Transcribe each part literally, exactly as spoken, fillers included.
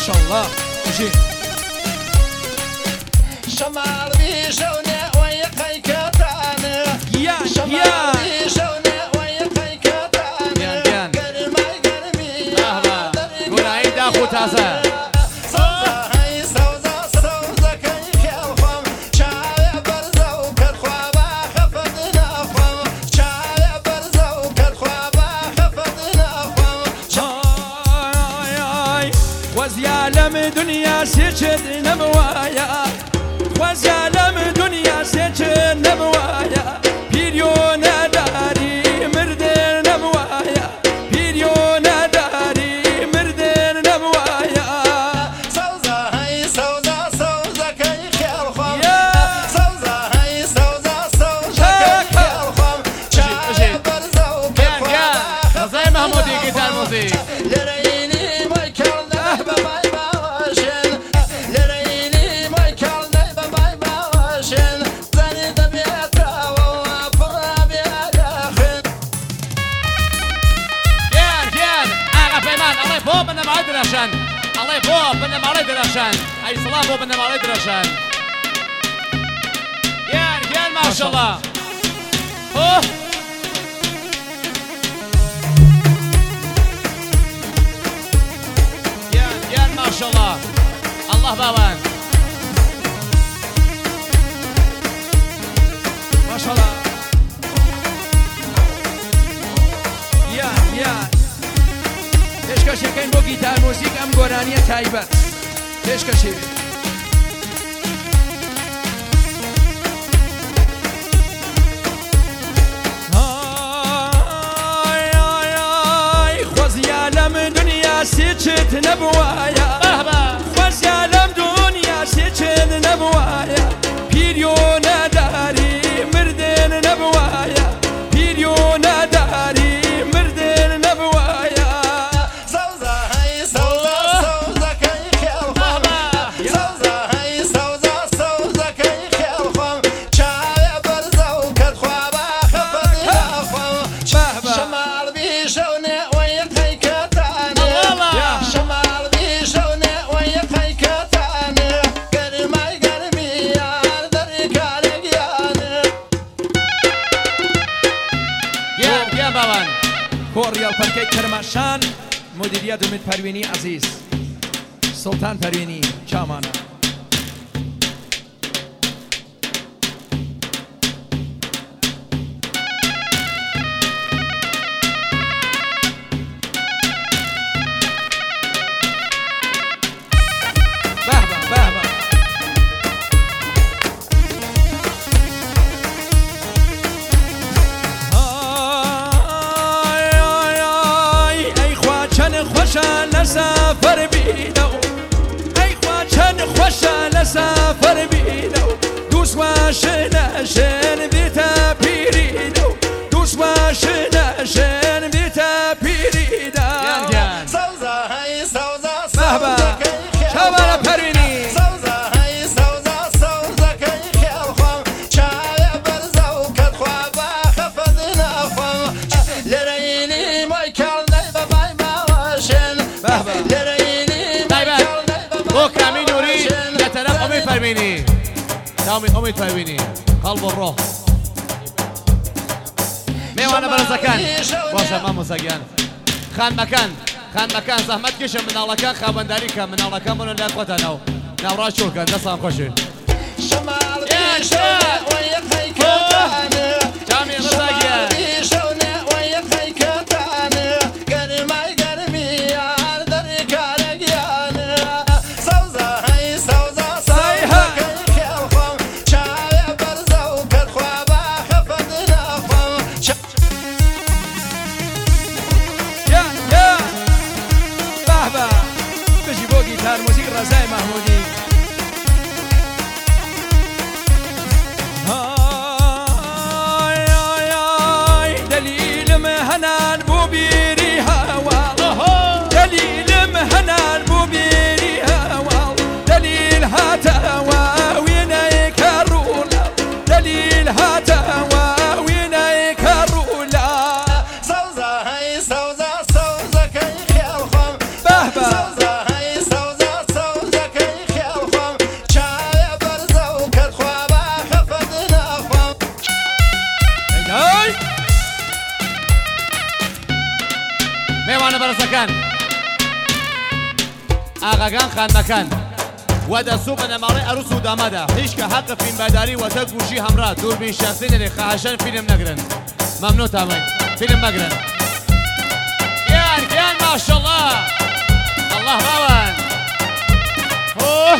شاء الله جي شمال بيشوني ويقي كتاني يا شمال بيشوني ويقي كتاني يان قرمي قرمي اهلا قول عيد اخو تازه سوزا هاي سوزا سوزا كي كالخم شاي برزو كالخوابا خفضنا خم شاي برزو كالخوابا خفضنا خم وزيالم دنيا سجد نبوايا وزيالم دنيا سجد نبوايا بيريون داري مردن نبوايا بيريون داري مردن نبوايا سوزا هاي سوزا سوزا كي كالخم سوزا هاي سوزا سوزا كي كالخم شاي برزو كالخوابا زي محمودي جيتار موسيقى لريني ما يكلنا بباي باشن لريني ما يكلنا بباي باشن زني دبيتا وفرا بيداخل كيان كيان انا فيمان الله يبوب انا معي درشان الله يبوب انا معي درشان اي صلاة بوب انا معي درشان كيان كيان ما شاء الله اوه كيان كيان ما شاء الله الله باوان ما شاء الله يان يان پێشکەشەکەین بۆ گیتار مۆزیک ئەم گۆرانیە تایبەت پێشکەشی بێت خۆزیا لەم دنیا سێچت نەبوایە خۆزیا لەم دنیا سێچت نەبوایە پیریۆ نەداری مردن نەبوایە پیریۆ نەداری مردن نەبوایە سوزا هاي سوزا سوزا كي كالخم سوزا هاي سوزا سوزا كي كالخم شاي برزو كالخوابا خفضنا خم شمال بيشوني ويقي كتاني شمال بيشوني ويقي كتاني قرمي قرمي يار درك عليك ياني گیان گیان باوان کۆڕیال پەرکەی کرماشان مدیریت دومید پروینی عزیز سلطان پروینی چامانە بهبه بهبه خوشا لسافر بيدو اي خوشن خوشا لسافر بيدو دوس واشنا شن بيتا بيريدو دوس واشنا شن بيتا بيريدا سوزا هاي سوزا مرحبا سوزا كي شباب بريني سوزا هاي سوزا سوزا كي كالخم شاي برزو كالخوابا خفضنا خم لريني ما يكلنا بباي باشن لريني ما طيب يكلنا بو بباي كامي نوري يتلف امي فرميني نامي امي فرميني قلب الروح ميوانا برزكان باشا ما مساقيان خان مكان خان مكان زحمت كشم من الله كان خابنداري كان من الله كان من لا قوة ناو ناو راشو كان دسام خوشي شمال بيشوني ويقي كتاني جامي رزاقيان بيشوني ويقي كتاني قرمي قرمي يار درك عليك ياني سوزا هاي سوزا سوزا كي كالخم شاي برزو كالخوابا خفضنا خم يا يا بهبه بجي بو جيتار موسيقى رزاي محمودي بەرزەکان ئاغاگان خانمەکان ودەسوو بە نەماڵی ئەروس و دامەدا هیچ کە حەقە فیلمبەرداری وەتە گوژی هەمرا دووربین شەخسی نەرێ خەهاشەن فیلم نەگرن مەمنوع تامەی فیلم مەگرن گیان گیان ماشەڵڵا الله ڕاوان هۆ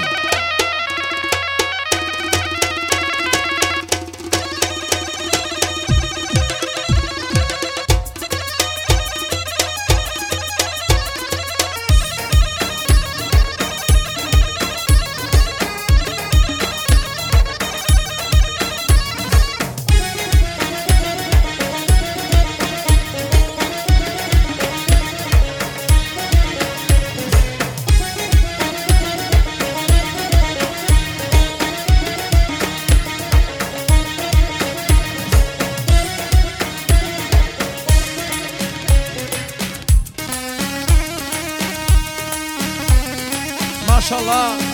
ما شاء الله